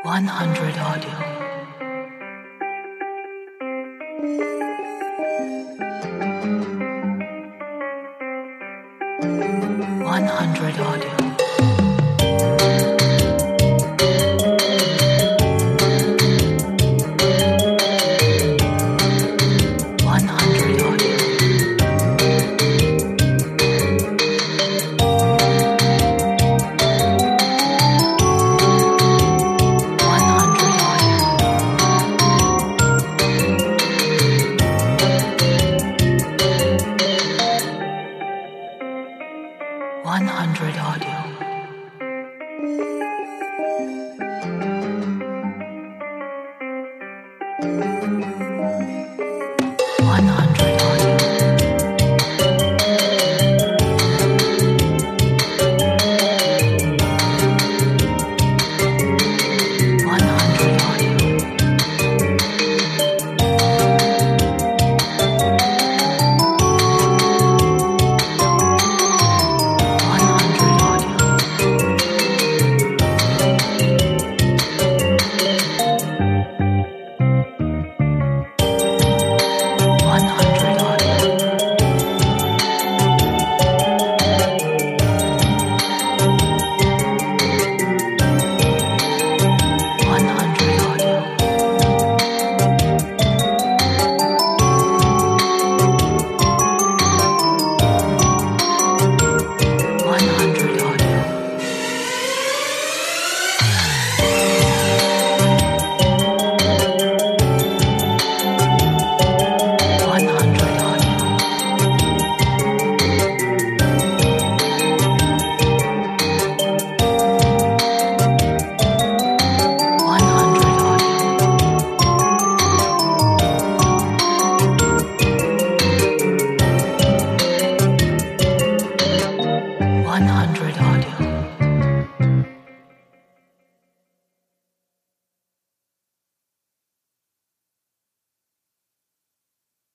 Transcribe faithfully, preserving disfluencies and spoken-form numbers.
one hundred audio. one hundred audio. one hundred audio. one hundred audio. one hundred audio. one hundred audio. one hundred audio. one hundred audio. one hundred audio. one hundred audio. one hundred audio. one hundred audio. one hundred audio. one hundred audio.